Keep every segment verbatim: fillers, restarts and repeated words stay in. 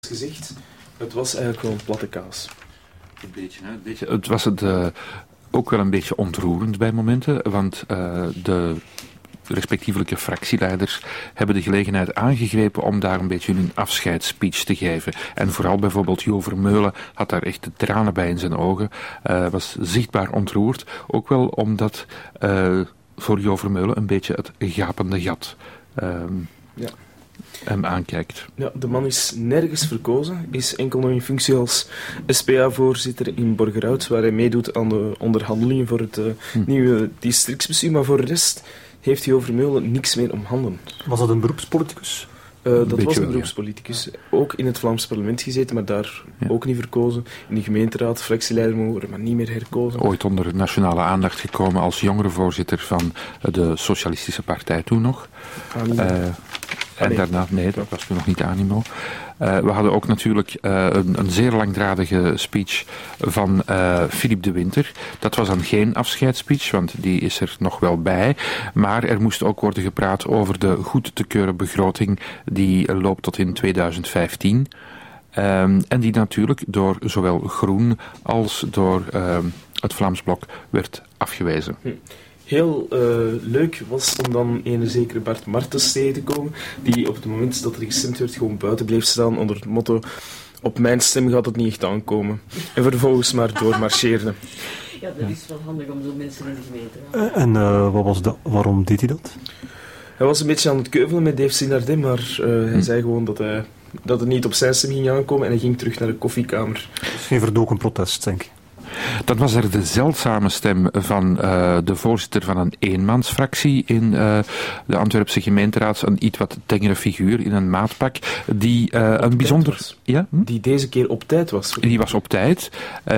gezegd, het was eigenlijk gewoon platte kaas. Een beetje, hè? Een beetje, het was het, uh, ook wel een beetje ontroerend bij momenten, want uh, de respectievelijke fractieleiders hebben de gelegenheid aangegrepen om daar een beetje hun afscheidsspeech te geven. En vooral bijvoorbeeld Jo Vermeulen had daar echt de tranen bij in zijn ogen, uh, was zichtbaar ontroerd, ook wel omdat uh, voor Jo Vermeulen een beetje het gapende gat um, ja. hem aankijkt. Ja, de man is nergens verkozen, is enkel nog in functie als S P A-voorzitter in Borgerhout, waar hij meedoet aan de onderhandelingen voor het uh, hm. nieuwe districtsbestuur, maar voor de rest heeft Jo Vermeulen niks meer om handen. Was dat een beroepspoliticus? Uh, dat een was een beroepspoliticus. Ja. Ook in het Vlaams parlement gezeten, maar daar ja. ook niet verkozen. In de gemeenteraad, fractieleider mogen, maar niet meer herkozen. Ooit onder nationale aandacht gekomen als jongerenvoorzitter van de Socialistische Partij toen nog. Uh, en nee. daarna, nee, dat was toen nog niet Animo. Uh, we hadden ook natuurlijk uh, een, een zeer langdradige speech van uh, Philippe de Winter. Dat was dan geen afscheidsspeech, want die is er nog wel bij. Maar er moest ook worden gepraat over de goed te keuren begroting die uh, loopt tot in tweeduizend vijftien. Um, en die natuurlijk door zowel Groen als door uh, het Vlaams Blok werd afgewezen. Hm. Heel uh, leuk was om dan een zekere Bart Martens tegen te komen, die op het moment dat er gestemd werd gewoon buiten bleef staan onder het motto: op mijn stem gaat het niet echt aankomen. En vervolgens maar doormarcheerde. Ja, dat is wel handig om zo'n mensen in de gemeente te hebben. En uh, wat was dat? Waarom deed hij dat? Hij was een beetje aan het keuvelen met Dave Sinardin, maar uh, hij hm. zei gewoon dat, hij, dat het niet op zijn stem ging aankomen en hij ging terug naar de koffiekamer. Dat is geen verdoken protest, denk ik. Dan was er de zeldzame stem van uh, de voorzitter van een eenmansfractie in uh, de Antwerpse gemeenteraad, een iets wat tengere figuur in een maatpak, die uh, een bijzonder... Ja? Hm? Die deze keer op tijd was. Die was op tijd. Uh,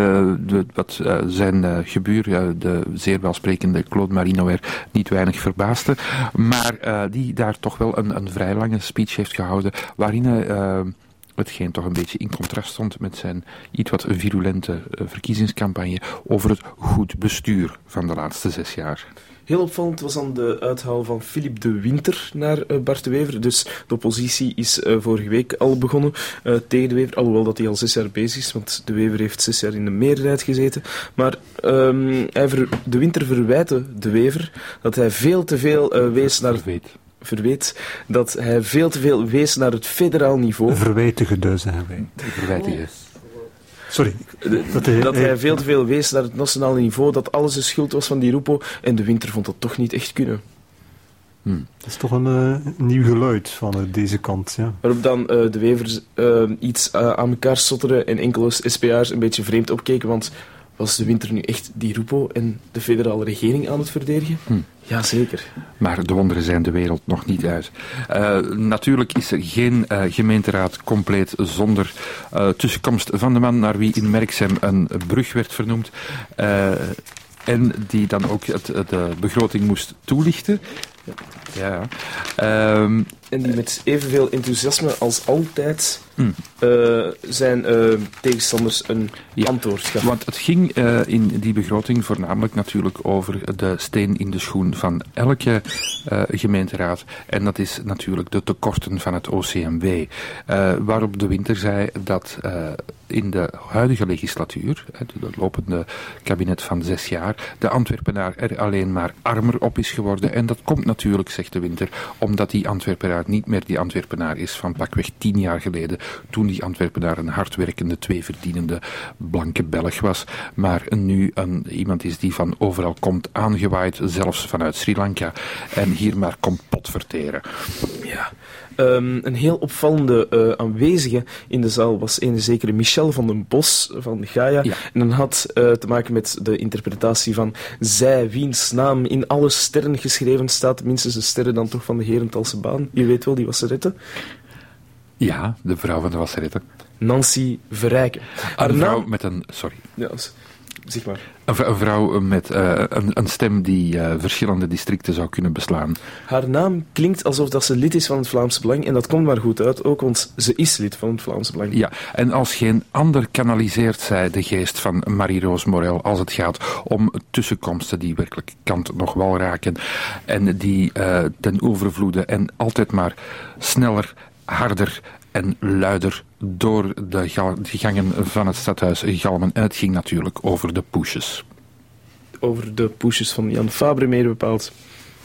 de, wat uh, zijn uh, gebuur, uh, de zeer welsprekende Claude Marinoer, niet weinig verbaasde, maar uh, die daar toch wel een, een vrij lange speech heeft gehouden, waarin hij... Uh, hetgeen toch een beetje in contrast stond met zijn iets wat virulente uh, verkiezingscampagne over het goed bestuur van de laatste zes jaar. Heel opvallend was dan de uithaal van Philippe de Winter naar uh, Bart de Wever. Dus de oppositie is uh, vorige week al begonnen uh, tegen de Wever, alhoewel dat hij al zes jaar bezig is, want de Wever heeft zes jaar in de meerderheid gezeten. Maar um, hij ver, de Winter verwijtte de Wever dat hij veel te veel uh, wees naar... Verweet. verweet dat hij veel te veel wees naar het federaal niveau. Verwijtige dus, zeggen wij. Verwijtige. Sorry. Dat hij, dat hij veel te veel wees naar het nationale niveau, dat alles de schuld was van die Rupo, en de Winter vond dat toch niet echt kunnen. Hmm. Dat is toch een uh, nieuw geluid van uh, deze kant, ja. Waarop dan uh, de Wevers uh, iets uh, aan elkaar stotteren en enkele S P A'ers een beetje vreemd opkeken, want was de Winter nu echt die Rupo en de federale regering aan het verdedigen? Hm. Jazeker. Maar de wonderen zijn de wereld nog niet uit. Uh, natuurlijk is er geen uh, gemeenteraad compleet zonder uh, tussenkomst van de man naar wie in Merksem een brug werd vernoemd. Uh, en die dan ook het, de begroting moest toelichten. Ja. Um, en die met evenveel enthousiasme als altijd mm. uh, zijn uh, tegenstanders een ja, antwoord gaf. Want het ging uh, in die begroting voornamelijk natuurlijk over de steen in de schoen van elke uh, gemeenteraad. En dat is natuurlijk de tekorten van het O C M W. Uh, waarop de Winter zei dat uh, in de huidige legislatuur, het lopende kabinet van zes jaar, de Antwerpenaar er alleen maar armer op is geworden. En dat komt natuurlijk, zegt de Winter, omdat die Antwerpenaar niet meer die Antwerpenaar is van pakweg tien jaar geleden, toen die Antwerpenaar een hardwerkende, tweeverdienende blanke Belg was, maar nu een, iemand is die van overal komt aangewaaid, zelfs vanuit Sri Lanka, en hier maar komt pot verteren. Ja. Um, een heel opvallende uh, aanwezige in de zaal was een zekere Michel van den Bos van Gaia. Ja. En dat had uh, te maken met de interpretatie van zij, wiens naam in alle sterren geschreven staat, minstens de sterren dan toch van de Herentalse baan. Je weet wel, die wasserette. Ja, de vrouw van de wasserette. Nancy Verrijken. Een vrouw naam... met een... Sorry. Ja, zeg maar. Een vrouw met uh, een, een stem die uh, verschillende districten zou kunnen beslaan. Haar naam klinkt alsof dat ze lid is van het Vlaamse Belang. En dat komt maar goed uit, ook, want ze is lid van het Vlaamse Belang. Ja, en als geen ander kanaliseert zij de geest van Marie-Roos Morel als het gaat om tussenkomsten die werkelijk kant nog wel raken. En die uh, ten overvloede en altijd maar sneller, harder en luider door de ga- gangen van het stadhuis galmen. En het ging natuurlijk over de poesjes. Over de poesjes van Jan Fabre meer bepaald.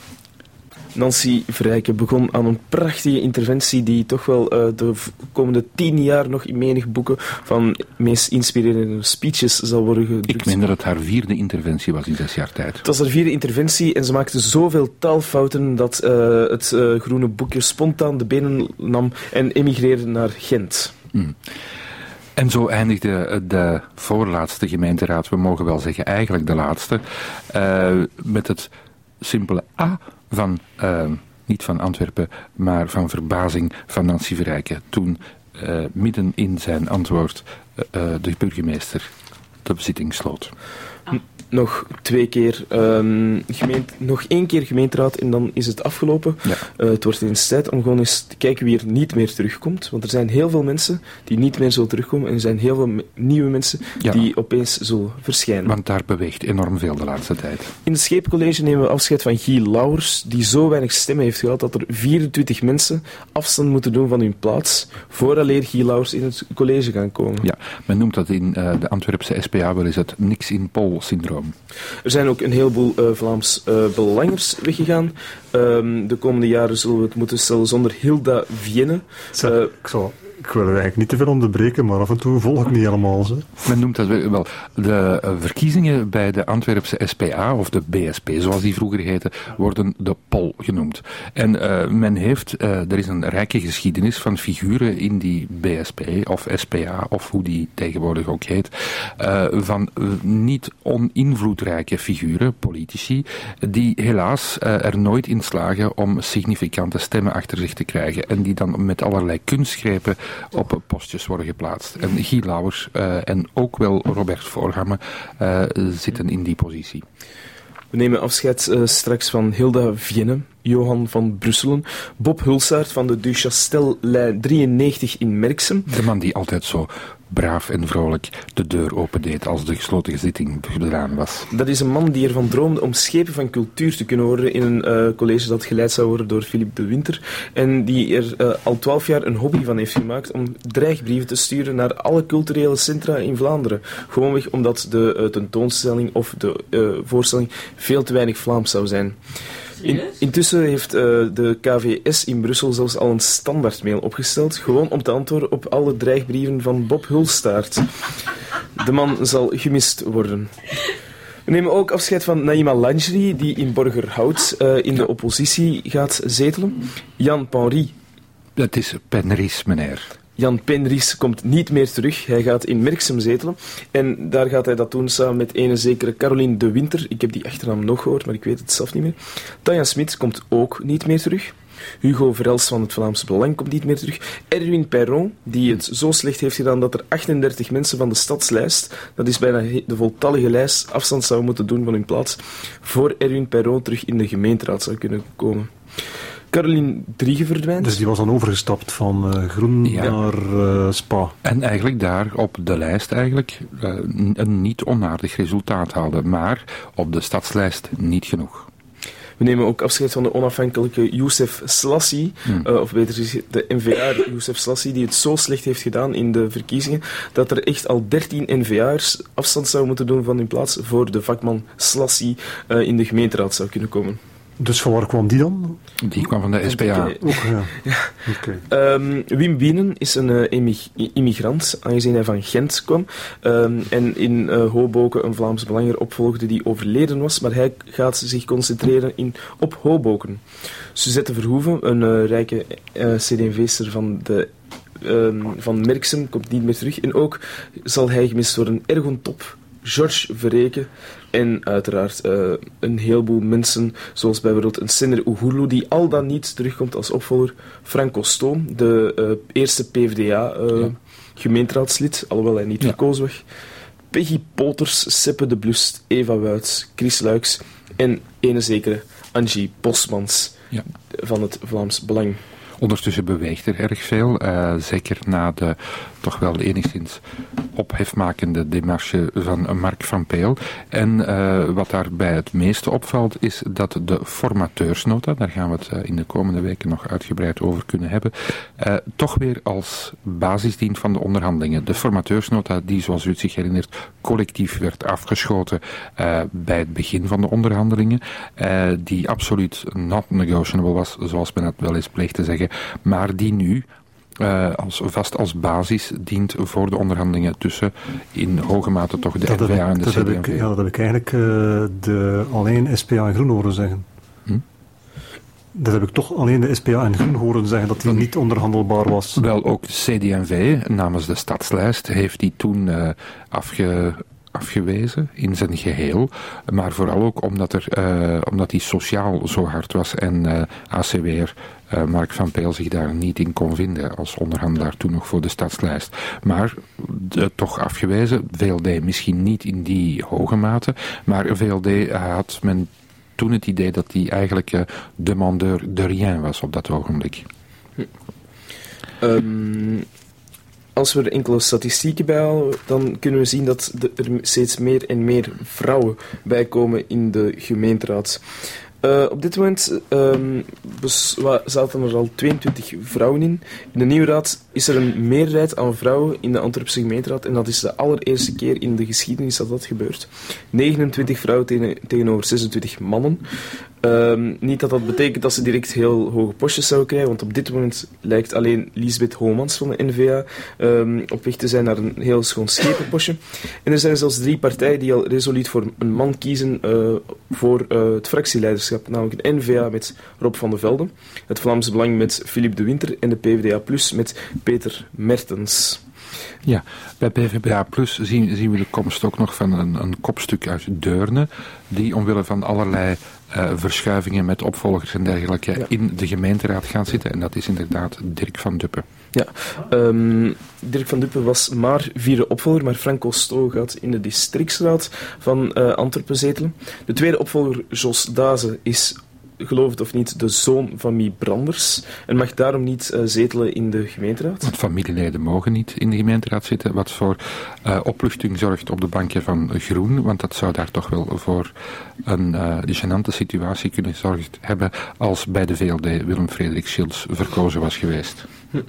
Nancy Verrijken begon aan een prachtige interventie die toch wel uh, de v- komende tien jaar nog in menig boeken van meest inspirerende speeches zal worden gedrukt. Ik meen dat het haar vierde interventie was in zes jaar tijd. Het was haar vierde interventie en ze maakte zoveel taalfouten dat uh, het uh, groene boekje spontaan de benen nam en emigreerde naar Gent. Mm. En zo eindigde de voorlaatste gemeenteraad, we mogen wel zeggen eigenlijk de laatste, uh, met het simpele A van, uh, niet van Antwerpen, maar van verbazing van Nancy Verrijken. Toen uh, midden in zijn antwoord uh, de burgemeester de bezitting sloot. Ah. Nog twee keer, um, gemeente, nog één keer gemeenteraad en dan is het afgelopen. Ja. Uh, het wordt eens tijd om gewoon eens te kijken wie er niet meer terugkomt. Want er zijn heel veel mensen die niet meer zullen terugkomen en er zijn heel veel me- nieuwe mensen Ja. die opeens zullen verschijnen. Want daar beweegt enorm veel de laatste tijd. In het Scheepcollege nemen we afscheid van Guy Lauwers, die zo weinig stemmen heeft gehad dat er vierentwintig mensen afstand moeten doen van hun plaats vooraleer Guy Lauwers in het college gaan komen. Ja, men noemt dat in uh, de Antwerpse S P A wel eens het niks-in-pol-syndroom. Er zijn ook een heleboel uh, Vlaams uh, belangers weggegaan. Um, de komende jaren zullen we het moeten stellen zonder Hilda Vienne. Zeg, Uh, ik, zal, ik wil het eigenlijk niet te veel onderbreken, maar af en toe volg ik niet helemaal. Zo. Men noemt dat wel. De uh, verkiezingen bij de Antwerpse S P A, of de B S P zoals die vroeger heette, worden de Pol genoemd. En uh, men heeft, uh, er is een rijke geschiedenis van figuren in die B S P of S P A, of hoe die tegenwoordig ook heet, uh, van uh, niet oninvloedrijke figuren, politici, die helaas uh, er nooit in slagen om significante stemmen achter zich te krijgen en die dan met allerlei kunstgrepen op postjes worden geplaatst. En Guy Lauwers uh, en ook wel Robert Voorgamme uh, zitten in die positie. We nemen afscheid uh, straks van Hilda Vienne, Johan van Brusselen, Bob Hulsaert van de Duchastel-lijn drieënnegentig in Merksem. De man die altijd zo braaf en vrolijk de deur opendeed als de gesloten zitting gedaan was. Dat is een man die ervan droomde om schepen van cultuur te kunnen worden in een uh, college dat geleid zou worden door Philippe de Winter. En die er uh, al twaalf jaar een hobby van heeft gemaakt om dreigbrieven te sturen naar alle culturele centra in Vlaanderen. Gewoonweg omdat de uh, tentoonstelling of de uh, voorstelling veel te weinig Vlaams zou zijn. In, intussen heeft uh, de K V S in Brussel zelfs al een standaardmail opgesteld, gewoon om te antwoorden op alle dreigbrieven van Bob Hulstaert. De man zal gemist worden. We nemen ook afscheid van Naïma Langerie, die in Borgerhout uh, in de oppositie gaat zetelen. Jan Penry. Het is Penries, meneer. Jan Penries komt niet meer terug. Hij gaat in Merksem zetelen. En daar gaat hij dat doen samen met ene zekere Caroline de Winter. Ik heb die achternaam nog gehoord, maar ik weet het zelf niet meer. Tanja Smit komt ook niet meer terug. Hugo Verels van het Vlaams Belang komt niet meer terug. Erwin Perron, die het zo slecht heeft gedaan dat er achtendertig mensen van de stadslijst, dat is bijna de voltallige lijst, afstand zouden moeten doen van hun plaats, voor Erwin Perron terug in de gemeenteraad zou kunnen komen. Caroline Driege verdwijnt. Dus die was dan overgestapt van uh, Groen Ja. naar uh, Spa. En eigenlijk daar op de lijst eigenlijk uh, een niet onaardig resultaat haalde, maar op de stadslijst niet genoeg. We nemen ook afscheid van de onafhankelijke Youssef Slassi, hmm. uh, of beter gezegd de N V A Youssef Slassi, die het zo slecht heeft gedaan in de verkiezingen, dat er echt al dertien N V A'ers afstand zouden moeten doen van hun plaats voor de vakman Slassi uh, in de gemeenteraad zou kunnen komen. Dus van waar kwam die dan? Die kwam van de S P A. Ook, ja. Ja. Okay. Um, Wim Wienen is een uh, emig- immigrant, aangezien hij van Gent kwam. Um, en in uh, Hoboken een Vlaams Belanger opvolgde die overleden was, maar hij gaat zich concentreren in, op Hoboken. Suzette Verhoeven, een uh, rijke uh, C D V'ster van de um, van Merksem, komt niet meer terug. En ook zal hij gemist worden. Ergon Top, George Verreken en uiteraard uh, een heleboel mensen, zoals bijvoorbeeld een Senner Uhuru, die al dan niet terugkomt als opvolger. Franco Stoom, de uh, eerste P V D A uh, ja. gemeenteraadslid, alhoewel hij niet ja. verkozen was. Peggy Poters, Seppe de Blust, Eva Wuits, Chris Luiks en ene zekere Angie Bosmans ja. van het Vlaams Belang. Ondertussen beweegt er erg veel, uh, zeker na de toch wel enigszins ophefmakende demarche van Mark van Peel. En uh, wat daarbij het meeste opvalt is dat de formateursnota, daar gaan we het uh, in de komende weken nog uitgebreid over kunnen hebben, uh, toch weer als basis dient van de onderhandelingen. De formateursnota die, zoals u het zich herinnert, collectief werd afgeschoten uh, bij het begin van de onderhandelingen, uh, die absoluut not negotiable was, zoals men dat wel eens pleegt te zeggen, maar die nu Uh, als, vast als basis dient voor de onderhandelingen tussen in hoge mate toch de dat N V A ik, en de dat C D M V. Heb ik, ja, dat heb ik eigenlijk uh, de, alleen S P A en Groen horen zeggen. Hm? Dat heb ik toch alleen de S P A en Groen horen zeggen, dat die niet onderhandelbaar was. Wel, ook C D M V, namens de stadslijst, heeft die toen uh, afge... afgewezen in zijn geheel, maar vooral ook omdat, er, uh, omdat die sociaal zo hard was en uh, A C W'er uh, Mark van Peel zich daar niet in kon vinden als onderhandelaar toen nog voor de stadslijst. Maar de, toch afgewezen, V L D misschien niet in die hoge mate, maar V L D uh, had men toen het idee dat hij eigenlijk uh, demandeur de rien was op dat ogenblik. Hm. Um... Als we er enkele statistieken bij halen, dan kunnen we zien dat er steeds meer en meer vrouwen bijkomen in de gemeenteraad. Uh, op dit moment um, zaten er al tweeëntwintig vrouwen in. In de nieuwe raad is er een meerderheid aan vrouwen in de Antwerpse gemeenteraad en dat is de allereerste keer in de geschiedenis dat dat gebeurt. negenentwintig vrouwen tegen, tegenover zesentwintig mannen. Um, niet dat dat betekent dat ze direct heel hoge postjes zouden krijgen, want op dit moment lijkt alleen Liesbeth Homans van de N V A um, op weg te zijn naar een heel schoon schepenpostje. En er zijn zelfs drie partijen die al resoluut voor een man kiezen uh, voor uh, het fractieleiderschap, namelijk de N V A met Rob van de Velde, het Vlaamse Belang met Philippe de Winter en de P V D A plus met Peter Mertens. Ja, bij P V D A plus zien, zien we de komst ook nog van een, een kopstuk uit Deurne, die omwille van allerlei uh, verschuivingen met opvolgers en dergelijke ja. in de gemeenteraad gaan zitten. En dat is inderdaad Dirk van Duppen. Ja, um, Dirk van Duppen was maar vierde opvolger, maar Franco Stoo gaat in de districtsraad van uh, Antwerpen zetelen. De tweede opvolger, Jos Daze, is, geloof het of niet, de zoon van Mie Branders en mag daarom niet uh, zetelen in de gemeenteraad. Want familieleden mogen niet in de gemeenteraad zitten, wat voor uh, opluchting zorgt op de bankje van Groen, want dat zou daar toch wel voor een uh, gênante situatie kunnen gezorgd hebben als bij de V L D Willem Frederik Schils verkozen was geweest. Hm.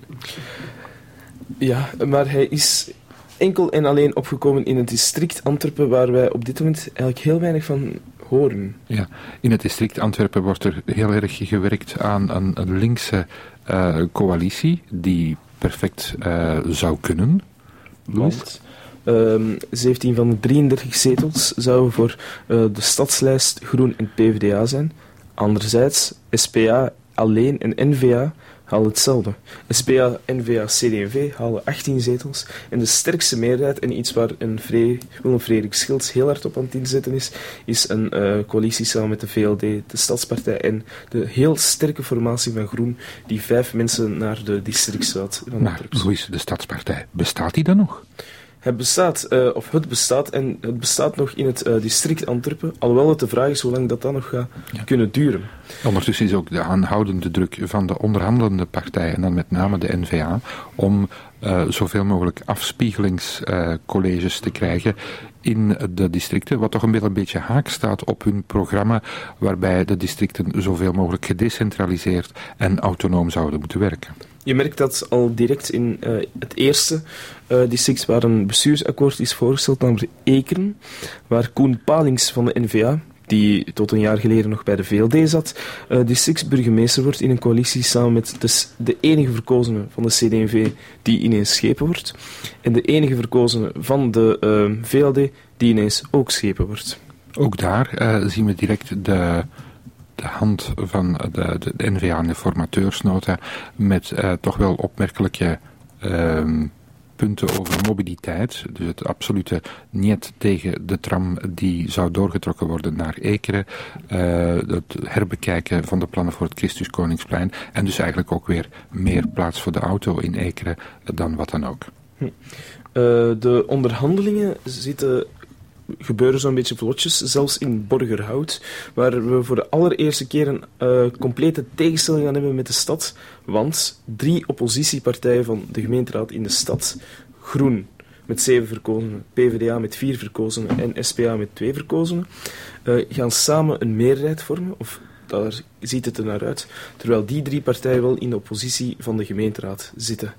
Ja, maar hij is enkel en alleen opgekomen in het district Antwerpen, waar wij op dit moment eigenlijk heel weinig van horen. Ja, in het district Antwerpen wordt er heel erg gewerkt aan een, een linkse uh, coalitie die perfect uh, zou kunnen. Want um, zeventien van de drieëndertig zetels zouden voor uh, de stadslijst Groen en P V D A zijn. Anderzijds, S P A alleen en N V A halen hetzelfde. S P A, N V A, C D M V halen achttien zetels. En de sterkste meerderheid, en iets waar een Vre- Willem Frederik Schils heel hard op aan het inzetten is, is een uh, coalitie samen met de V L D, de Stadspartij en de heel sterke formatie van Groen, die vijf mensen naar de districtsraad van Maar, Louis, de Stadspartij, bestaat die dan nog? Het bestaat, uh, of het bestaat, en het bestaat nog in het uh, district Antwerpen, alhoewel het de vraag is hoe lang dat dan nog gaat ja. kunnen duren. Ondertussen is ook de aanhoudende druk van de onderhandelende partijen, en dan met name de N V A, om uh, zoveel mogelijk afspiegelingscolleges uh, te krijgen in de districten, wat toch een, een beetje haak staat op hun programma, waarbij de districten zoveel mogelijk gedecentraliseerd en autonoom zouden moeten werken. Je merkt dat al direct in uh, het eerste uh, district waar een bestuursakkoord is voorgesteld, namelijk Ekeren, waar Koen Palings van de N V A, die tot een jaar geleden nog bij de V L D zat, uh, districtsburgemeester wordt in een coalitie samen met de, de enige verkozene van de C D M V die ineens schepen wordt, en de enige verkozene van de uh, V L D die ineens ook schepen wordt. Ook daar uh, zien we direct de... de hand van de, de, de N V A en de formateursnota met uh, toch wel opmerkelijke uh, punten over mobiliteit. Dus het absolute niet tegen de tram die zou doorgetrokken worden naar Ekeren. Uh, het herbekijken van de plannen voor het Christus Koningsplein. En dus eigenlijk ook weer meer plaats voor de auto in Ekeren dan wat dan ook. Hm. Uh, de onderhandelingen zitten gebeuren zo'n beetje vlotjes, zelfs in Borgerhout, waar we voor de allereerste keer een uh, complete tegenstelling gaan hebben met de stad, want drie oppositiepartijen van de gemeenteraad in de stad, Groen met zeven verkozenen, P V D A met vier verkozenen en S P A met twee verkozenen, uh, gaan samen een meerderheid vormen, of daar ziet het er naar uit, terwijl die drie partijen wel in de oppositie van de gemeenteraad zitten.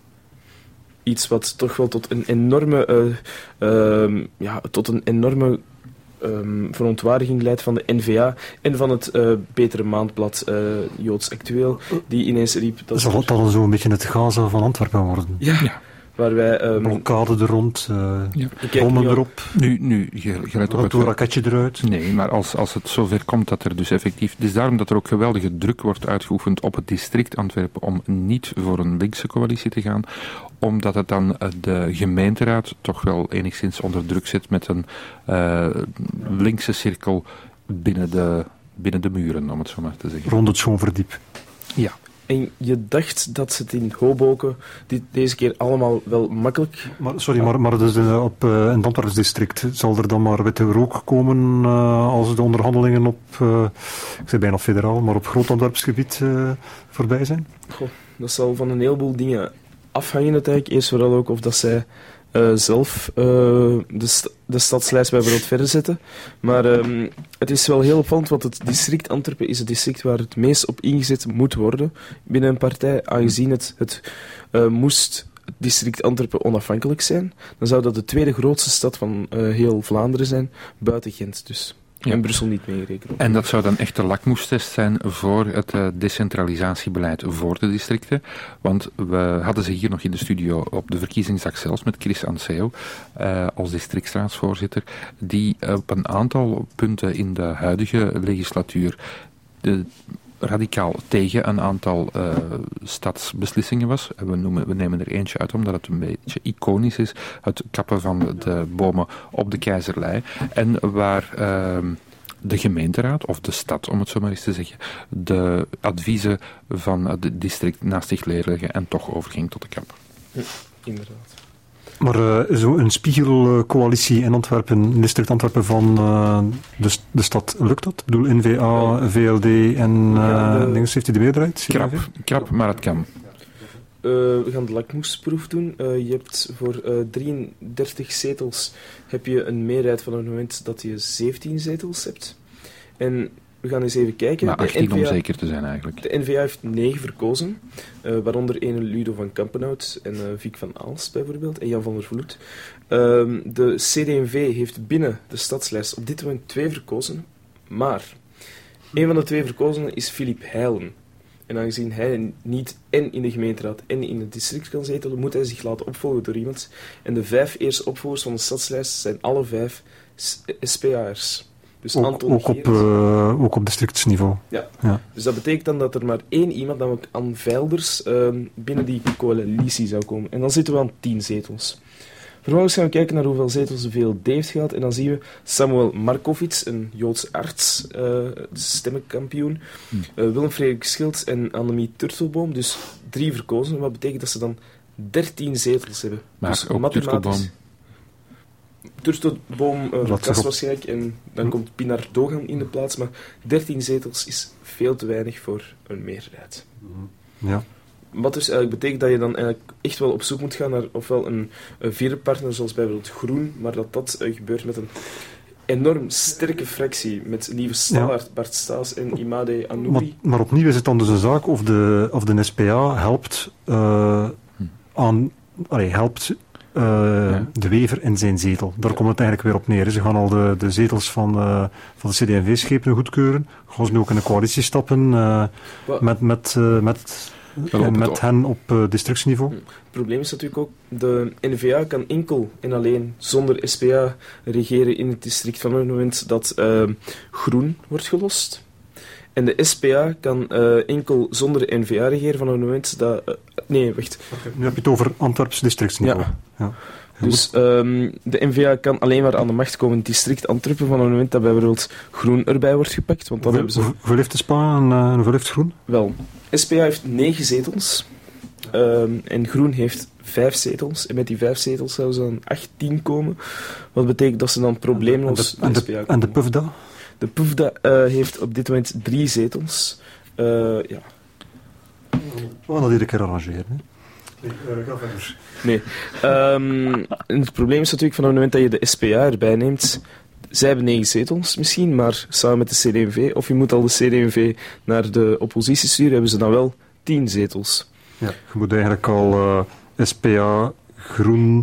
Iets wat toch wel tot een enorme, uh, uh, ja, tot een enorme um, verontwaardiging leidt van de N V A en van het uh, betere maandblad uh, Joods Actueel, die ineens riep... Dat Zal het dan zo een beetje het Gaza van Antwerpen worden? Ja, ja. Waar wij... Um, blokkade er rond, uh, ja. bommen erop. Nu, nu je, je let op het... Een raketje eruit. Nee, maar als, als het zover komt dat er dus effectief... Het is daarom dat er ook geweldige druk wordt uitgeoefend op het district Antwerpen om niet voor een linkse coalitie te gaan, omdat het dan de gemeenteraad toch wel enigszins onder druk zit met een uh, linkse cirkel binnen de, binnen de muren, om het zo maar te zeggen. Rond het Schoonverdiep. Ja. En je dacht dat ze het in Hoboken dit, deze keer allemaal wel makkelijk... Maar, sorry, maar, maar dus in, op, uh, in het Antwerps district zal er dan maar witte rook komen uh, als de onderhandelingen op, uh, ik zei bijna federaal, maar op groot Antwerps gebied uh, voorbij zijn? Goh, dat zal van een heleboel dingen afhangen natuurlijk. Eerst vooral ook of dat zij uh, zelf uh, de, st- de stadslijst bijvoorbeeld verder zetten. Maar um, het is wel heel opvallend, want het district Antwerpen is het district waar het meest op ingezet moet worden binnen een partij, aangezien het, het uh, moest het district Antwerpen onafhankelijk zijn. Dan zou dat de tweede grootste stad van uh, heel Vlaanderen zijn, buiten Gent dus. Ja. En Brussel niet meegerekend. En dat zou dan echt de lakmoestest zijn voor het uh, decentralisatiebeleid voor de districten. Want we hadden ze hier nog in de studio op de verkiezingsdag zelfs met Chris Anseo uh, als districtsraadsvoorzitter, die uh, op een aantal punten in de huidige legislatuur de radicaal tegen een aantal uh, stadsbeslissingen was. We, noemen, we nemen er eentje uit omdat het een beetje iconisch is. Het kappen van de bomen op de Keizerlei. En waar uh, de gemeenteraad, of de stad om het zo maar eens te zeggen, de adviezen van het district naast zich leerleggen en toch overging tot de kamp. Ja, inderdaad. Maar uh, zo'n spiegelcoalitie in Antwerpen, district Antwerpen van uh, de, de stad, lukt dat? Ik bedoel, N V A, V L D en uh, ja, de... heeft hij de meerderheid? Krap, krap, maar het kan. Uh, we gaan de lakmoesproef doen. Uh, je hebt voor uh, drieëndertig zetels heb je een meerderheid van het moment dat je zeventien zetels hebt. En we gaan eens even kijken. Maar achttien de N V A, om zeker te zijn eigenlijk. De N V A heeft negen verkozen, uh, waaronder ene Ludo van Kampenhout en uh, Vic van Aalst bijvoorbeeld, en Jan van der Vloed. Uh, de C D en V heeft binnen de stadslijst op dit moment twee verkozen, maar een van de twee verkozenen is Philippe Heijlen. En aangezien hij niet en in de gemeenteraad en in het district kan zetelen, moet hij zich laten opvolgen door iemand. En de vijf eerste opvolgers van de stadslijst zijn alle vijf S P A'ers. Dus ook, ook, op, uh, ook op districtsniveau. Ja. ja, dus dat betekent dan dat er maar één iemand, namelijk Anne Veilders, uh, binnen die coalitie zou komen. En dan zitten we aan tien zetels. Vervolgens gaan we kijken naar hoeveel zetels de V L D heeft gehad. En dan zien we Samuel Markovits, een Joodse arts, uh, stemmenkampioen, uh, Willem Frederik Schilds en Annemie Turtelboom. Dus drie verkozen. Wat betekent dat ze dan dertien zetels hebben. Maar dus ook Turtelboom. Turtelboom uh, verkast waarschijnlijk en dan hm. komt Pinar Dogan in de plaats, maar dertien zetels is veel te weinig voor een meerderheid. Ja. Wat dus eigenlijk betekent dat je dan eigenlijk echt wel op zoek moet gaan naar ofwel een, een vierde partner zoals bijvoorbeeld Groen, maar dat dat uh, gebeurt met een enorm sterke fractie met Lieve Stallaert, ja. Bart Staes en Imade Anouri. Maar, maar opnieuw is het dan dus een zaak of de, of de S P A helpt uh, aan... Allee, helpt Uh, ja. de Wever in zijn zetel. Daar ja. komt het eigenlijk weer op neer. Ze gaan al de, de zetels van, uh, van de C D en V-schepen goedkeuren. Gaan ze nu ook in een coalitie stappen uh, met, met, uh, met, uh, met hen op uh, districtsniveau. Het probleem is natuurlijk ook, de N V A kan enkel en alleen zonder S P A regeren in het district van het moment dat uh, Groen wordt gelost. En de S P A kan uh, enkel zonder de N V A regeren van het moment dat... Uh, nee, wacht. Okay. Nu heb je het over Antwerps districtsniveau. Ja. Ja. Dus um, de N V A kan alleen maar aan de macht komen in het district Antwerpen van het moment dat bijvoorbeeld Groen erbij wordt gepakt. Want dan hoeveel, hebben ze... hoeveel heeft de S P A en uh, hoeveel heeft Groen? Wel, S P A heeft negen zetels. Um, en Groen heeft vijf zetels. En met die vijf zetels zouden ze dan achttien komen. Wat betekent dat ze dan probleemloos... En de, en de, en de PUFDA? De PUFDA uh, heeft op dit moment drie zetels. Uh, ja. We gaan dat iedere keer arrangeren. Hè? Nee, uh, ga verder. Nee. Um, het probleem is natuurlijk van het moment dat je de S P A erbij neemt... Zij hebben negen zetels misschien, maar samen met de C D en V, of je moet al de C D en V naar de oppositie sturen, hebben ze dan wel tien zetels. Ja, je moet eigenlijk al uh, S P A, Groen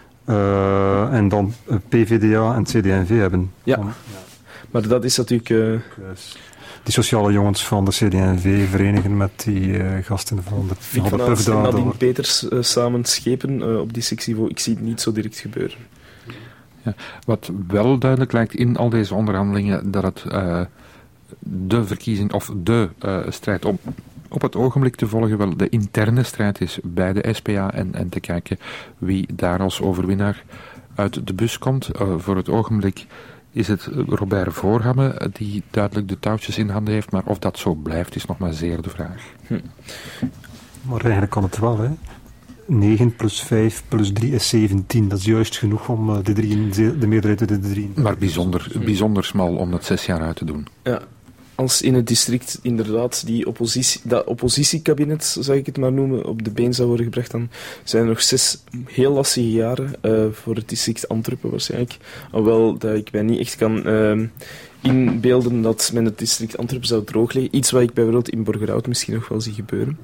uh, en dan P V D A en C D en V hebben. Ja, om, ja. Maar dat is natuurlijk... Uh... Die sociale jongens van de C D en V verenigen met die uh, gasten van de, van de PUFDA. En Nadine Peters uh, samen schepen uh, op die sectieniveau, ik zie het niet zo direct gebeuren. Ja, wat wel duidelijk lijkt in al deze onderhandelingen, dat het uh, de verkiezing of de uh, strijd op, op het ogenblik te volgen wel de interne strijd is bij de S P A en, en te kijken wie daar als overwinnaar uit de bus komt. Uh, voor het ogenblik is het Robert Voorhamme die duidelijk de touwtjes in handen heeft, maar of dat zo blijft is nog maar zeer de vraag. Hm. Maar eigenlijk kan het wel, hè. negen plus vijf plus drie is zeventien. Dat is juist genoeg om uh, de, drie, de meerderheid uit de drie... Maar bijzonder, bijzonder smal om dat zes jaar uit te doen. Ja, als in het district inderdaad die oppositie, dat oppositiekabinet, zou ik het maar noemen, op de been zou worden gebracht, dan zijn er nog zes heel lastige jaren uh, voor het district Antwerpen waarschijnlijk. Alhoewel dat ik mij niet echt kan... Uh, inbeelden dat men het district Antwerpen zou droogleggen. Iets wat ik bijvoorbeeld in Borgerhout misschien nog wel zie gebeuren.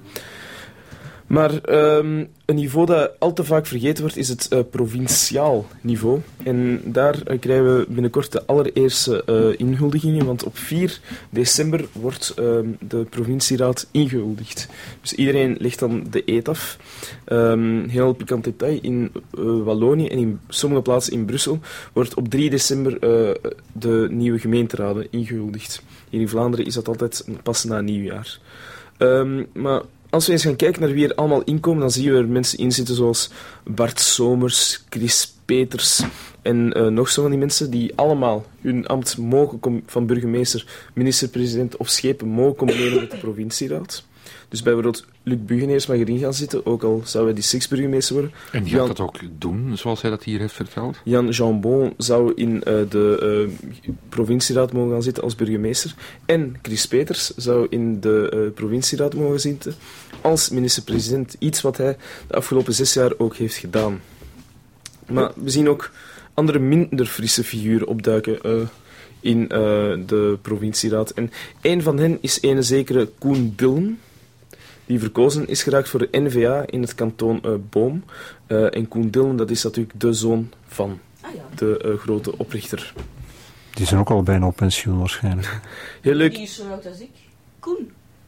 Maar um, een niveau dat al te vaak vergeten wordt, is het uh, provinciaal niveau. En daar uh, krijgen we binnenkort de allereerste uh, inhuldigingen, want op vier december wordt uh, de provincieraad ingehuldigd. Dus iedereen legt dan de eed af. Um, heel pikant detail, in uh, Wallonië en in sommige plaatsen in Brussel wordt op drie december uh, de nieuwe gemeenteraden ingehuldigd. Hier in Vlaanderen is dat altijd pas na nieuwjaar. Um, maar... Als we eens gaan kijken naar wie er allemaal inkomen, dan zien we er mensen in zitten zoals Bart Somers, Chris Peters en uh, nog zo van die mensen die allemaal hun ambt mogen com- van burgemeester, minister-president of schepen mogen combineren met de provincieraad. Dus bijvoorbeeld Luc Bugeneers mag erin gaan zitten, ook al zou hij districtsburgemeester worden. En die gaat dat ook doen, zoals hij dat hier heeft verteld? Jan Jambon zou in uh, de uh, provincieraad mogen gaan zitten als burgemeester. En Chris Peters zou in de uh, provincieraad mogen zitten als minister-president. Iets wat hij de afgelopen zes jaar ook heeft gedaan. Maar we zien ook andere minder frisse figuren opduiken uh, in uh, de provincieraad. En een van hen is ene zekere Koen Dillen, die verkozen is geraakt voor de N V A in het kanton uh, Boom. Uh, en Koen Dillen, dat is natuurlijk de zoon van ah, ja. de uh, grote oprichter. Die zijn ook al bijna op pensioen waarschijnlijk. Heel leuk. Die is zo oud als ik. Koen.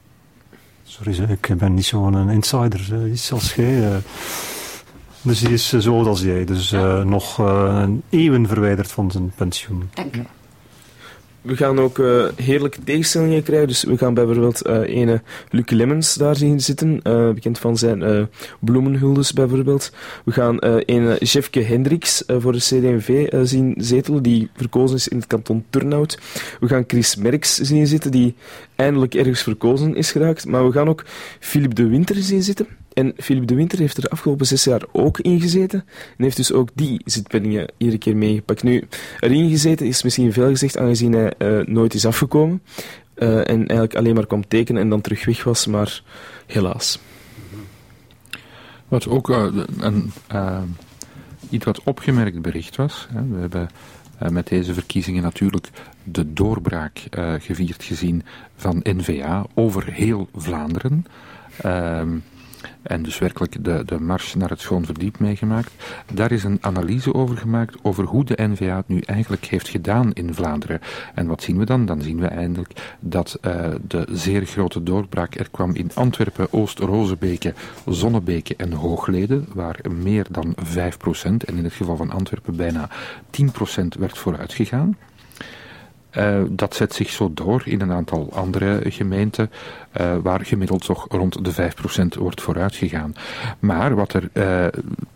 Sorry, zeg, ik ben niet zo'n insider. Die is als jij. Uh, dus die is uh, zo oud als jij. Dus uh, ja. nog uh, een eeuwen verwijderd van zijn pensioen. Dank je. We gaan ook uh, heerlijke tegenstellingen krijgen. Dus we gaan bijvoorbeeld uh, ene Luc Lemmens daar zien zitten. Uh, bekend van zijn uh, bloemenhuldes bijvoorbeeld. We gaan uh, ene Jefke Hendricks uh, voor de C D en V uh, zien zetelen. Die verkozen is in het kanton Turnhout. We gaan Chris Merks zien zitten. Die eindelijk ergens verkozen is geraakt. Maar we gaan ook Philippe de Winter zien zitten. En Philippe de Winter heeft er de afgelopen zes jaar ook ingezeten. En heeft dus ook die zitpenningen iedere keer meegepakt. Nu, erin gezeten is misschien veel gezegd, aangezien hij uh, nooit is afgekomen. Uh, en eigenlijk alleen maar kwam tekenen en dan terug weg was. Maar helaas. Wat ook uh, een uh, iets wat opgemerkt bericht was. Hè. We hebben uh, met deze verkiezingen natuurlijk de doorbraak uh, gevierd gezien van N V A over heel Vlaanderen. Uh, En dus werkelijk de, de mars naar het schoon verdiep meegemaakt. Daar is een analyse over gemaakt over hoe de N V A het nu eigenlijk heeft gedaan in Vlaanderen. En wat zien we dan? Dan zien we eindelijk dat uh, de zeer grote doorbraak er kwam in Antwerpen, Oost-Rozebeke, Zonnebeke en Hooglede, waar meer dan vijf procent, en in het geval van Antwerpen bijna tien procent werd vooruitgegaan. Uh, dat zet zich zo door in een aantal andere gemeenten, uh, waar gemiddeld toch rond de vijf procent wordt vooruitgegaan. Maar wat er uh,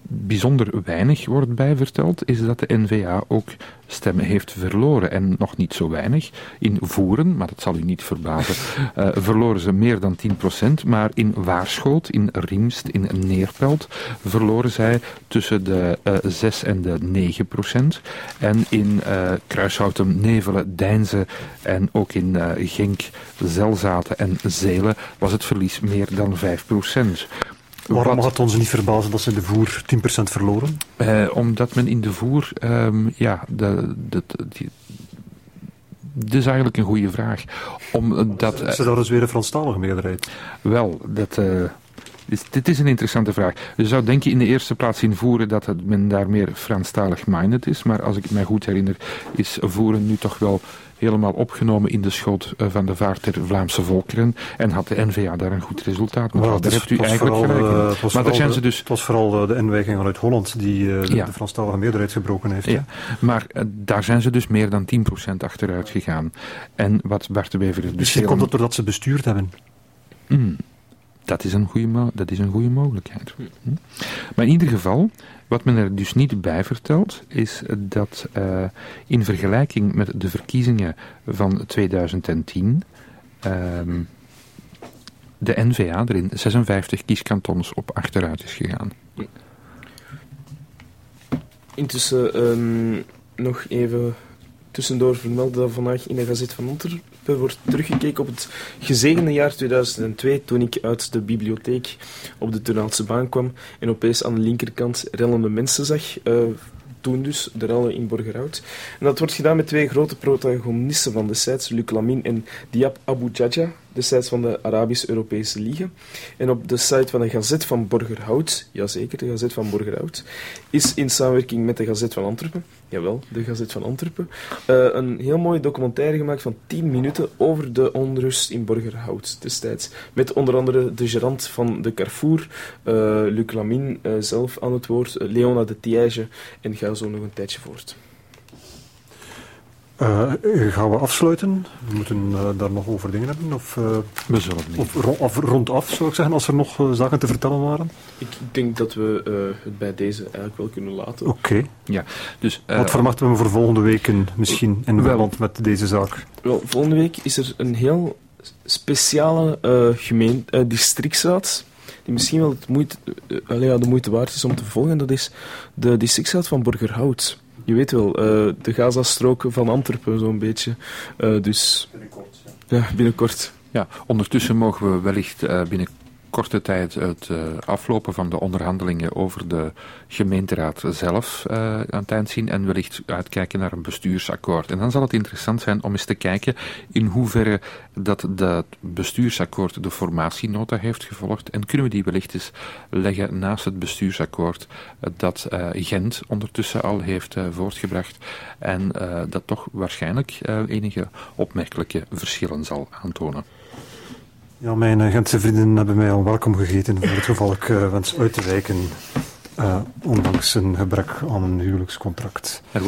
bijzonder weinig wordt bijverteld, is dat de N V A ook stemmen heeft verloren. En nog niet zo weinig. In Voeren, maar dat zal u niet verbazen, uh, verloren ze meer dan tien procent. Maar in Waarschoot, in Riemst, in Neerpelt verloren zij tussen de uh, zes en de negen procent. En in uh, Kruishouten, Nevelen, Deinze en ook in uh, Genk, Zelzaten en Zelen was het verlies meer dan vijf procent. Waarom mag het ons niet verbazen dat ze de voer tien procent verloren? Uh, omdat men in de voer, um, ja, de, de, de, die, dit is eigenlijk een goede vraag. Omdat, uh, is er daar dus weer een Franstalige meerderheid? Wel, dat... Uh, Is, dit is een interessante vraag. Je zou denken in de eerste plaats in Voeren dat het, men daar meer Franstalig minded is, maar als ik het mij goed herinner, is Voeren nu toch wel helemaal opgenomen in de schoot van de vaart der Vlaamse volkeren en had de N V A daar een goed resultaat. Maar well, daar hebt u eigenlijk gelijk in. Uh, maar daar zijn ze dus... Het was vooral de inwijking vanuit Holland die uh, de, ja. de Franstalige meerderheid gebroken heeft. Ja. Maar uh, daar zijn ze dus meer dan tien procent achteruit gegaan. En wat Bart de Wever... Dus Misschien komt het doordat ze bestuurd hebben. Mm. Dat is een goede, mo- dat is een goede mogelijkheid. Hm? Maar in ieder geval, wat men er dus niet bij vertelt, is dat uh, in vergelijking met de verkiezingen van tweeduizend tien uh, de N V A er in zesenvijftig kieskantons op achteruit is gegaan. Intussen um, nog even tussendoor vermeld dat vandaag in de Gazet van Antwerpen wordt teruggekeken op het gezegende jaar tweeduizend twee, toen ik uit de bibliotheek op de Turnhoutse baan kwam en opeens aan de linkerkant rellende mensen zag. Uh, toen dus, de rellen in Borgerhout. En dat wordt gedaan met twee grote protagonisten van destijds, Luc Lamin en Diab Abu Jaja, destijds van de Arabisch-Europese Liga. En op de site van de Gazet van Borgerhout, jazeker, de Gazet van Borgerhout, is in samenwerking met de Gazet van Antwerpen, jawel, de Gazet van Antwerpen, uh, een heel mooie documentaire gemaakt van tien minuten over de onrust in Borgerhout destijds. Met onder andere de gerant van de Carrefour, uh, Luc Lamin uh, zelf aan het woord, uh, Leona de Tiège, en ga zo nog een tijdje voort. Uh, gaan we afsluiten? We moeten uh, daar nog over dingen hebben? Of, uh, we zullen niet. Of ro- af, rondaf, zou ik zeggen, als er nog uh, zaken te vertellen waren? Ik denk dat we uh, het bij deze eigenlijk wel kunnen laten. Oké. Okay. Ja, dus, uh, wat verwachten we voor volgende week misschien in verband met deze zaak? Wel, volgende week is er een heel speciale uh, gemeen, uh, districtsraad die misschien wel het moeite, uh, uh, ja, de moeite waard is om te volgen. Dat is de districtsraad van Borgerhout. Je weet wel, uh, de Gazastrook van Antwerpen zo'n beetje. Uh, dus binnenkort. Ja, ja binnenkort. Ja, ondertussen mogen we wellicht uh, binnen korte tijd het uh, aflopen van de onderhandelingen over de gemeenteraad zelf uh, aan het eind zien en wellicht uitkijken naar een bestuursakkoord. En dan zal het interessant zijn om eens te kijken in hoeverre dat dat bestuursakkoord de formatienota heeft gevolgd en kunnen we die wellicht eens leggen naast het bestuursakkoord uh, dat uh, Gent ondertussen al heeft uh, voortgebracht en uh, dat toch waarschijnlijk uh, enige opmerkelijke verschillen zal aantonen. Ja, mijn uh, Gentse vrienden hebben mij al welkom gegeten voor het geval ik uh, wens uit te wijken, uh, ondanks een gebrek aan een huwelijkscontract.